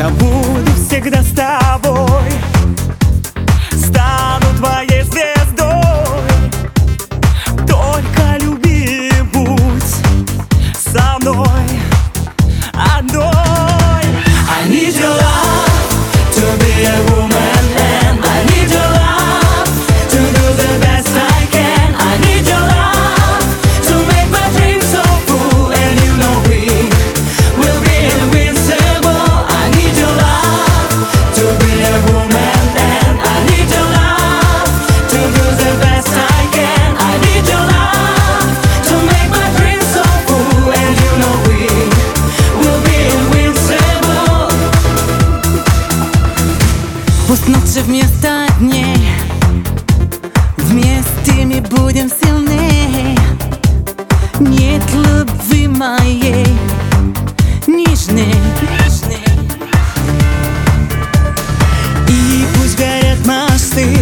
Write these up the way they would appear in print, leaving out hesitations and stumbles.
Я буду всегда с тобой, стану твоей звездой. Только люби, будь со мной одной. I need your love to be a woman, and I need your love to do the best I can. I need your love to make my dreams so full, and you know we will be invincible. I need your love to be a woman, and I need your love to do the best I can. I need your love to make my dreams so full, and you know we will be invincible. Пусть ночи вместо дней, вместе мы будем сильней. Нет любви моей нежной. И пусть горят мосты,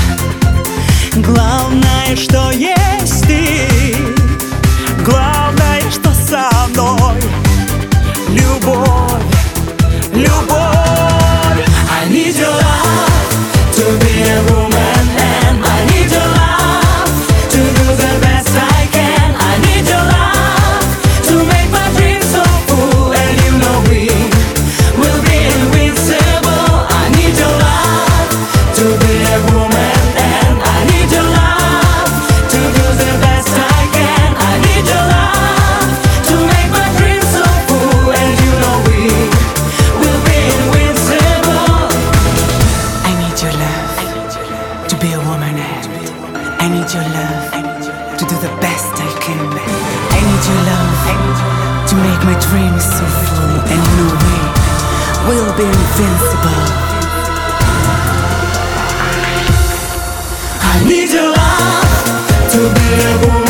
главное, что есть ты. Главное, что со мной любовь, любовь. I need your love to be a woman, and I need your love to do the best I can. I need your love to make my dreams so full, and you know we will be invincible. I need your love to be a woman, and I need your love to do the best I can. I need your love to make my dreams so full, and you know we will be invincible. I need your love to be a woman, and I need your love to do the best I can. I need your love to make my dreams so full, and no way will be invincible. I need your love to be a woman.